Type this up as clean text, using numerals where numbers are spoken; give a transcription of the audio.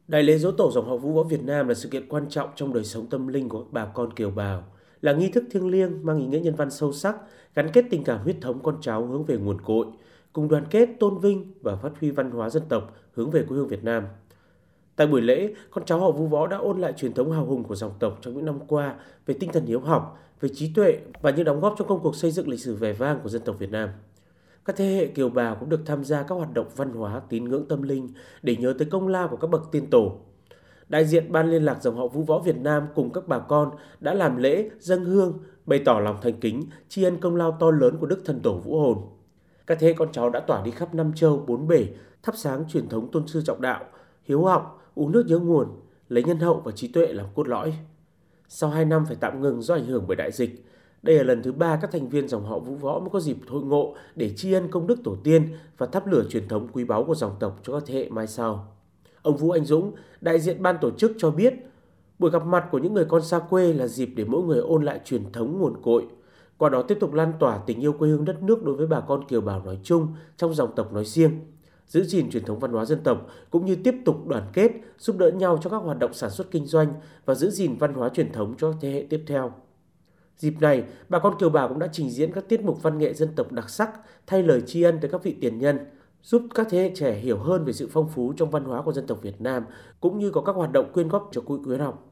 Đại lễ Giỗ Tổ dòng họ Vũ võ Việt Nam là sự kiện quan trọng trong đời sống tâm linh của bà con kiều bào, là nghi thức thiêng liêng mang ý nghĩa nhân văn sâu sắc, gắn kết tình cảm huyết thống con cháu hướng về nguồn cội, cùng đoàn kết tôn vinh và phát huy văn hóa dân tộc hướng về quê hương Việt Nam. Tại buổi lễ, con cháu họ Vũ võ đã ôn lại truyền thống hào hùng của dòng tộc trong những năm qua về tinh thần hiếu học, về trí tuệ và những đóng góp trong công cuộc xây dựng lịch sử vẻ vang của dân tộc Việt Nam. Các thế hệ kiều bào cũng được tham gia các hoạt động văn hóa, tín ngưỡng tâm linh để nhớ tới công lao của các bậc tiên tổ. Đại diện Ban liên lạc dòng họ Vũ võ Việt Nam cùng các bà con đã làm lễ, dâng hương, bày tỏ lòng thành kính, tri ân công lao to lớn của Đức Thần Tổ Vũ Hồn. Các thế hệ con cháu đã tỏa đi khắp năm châu, bốn bể, thắp sáng truyền thống tôn sư trọng đạo, hiếu học, uống nước nhớ nguồn, lấy nhân hậu và trí tuệ làm cốt lõi. Sau 2 năm phải tạm ngừng do ảnh hưởng bởi đại dịch, đây là lần thứ 3 các thành viên dòng họ Vũ võ mới có dịp hội ngộ để tri ân công đức tổ tiên và thắp lửa truyền thống quý báu của dòng tộc cho các thế hệ mai sau. Ông Vũ Anh Dũng, đại diện ban tổ chức cho biết, buổi gặp mặt của những người con xa quê là dịp để mỗi người ôn lại truyền thống nguồn cội, qua đó tiếp tục lan tỏa tình yêu quê hương đất nước đối với bà con kiều bào nói chung, trong dòng tộc nói riêng, giữ gìn truyền thống văn hóa dân tộc cũng như tiếp tục đoàn kết, giúp đỡ nhau trong các hoạt động sản xuất kinh doanh và giữ gìn văn hóa truyền thống cho thế hệ tiếp theo. Dịp này, bà con kiều bào cũng đã trình diễn các tiết mục văn nghệ dân tộc đặc sắc thay lời tri ân tới các vị tiền nhân, giúp các thế hệ trẻ hiểu hơn về sự phong phú trong văn hóa của dân tộc Việt Nam, cũng như có các hoạt động quyên góp cho quỹ khuyến học.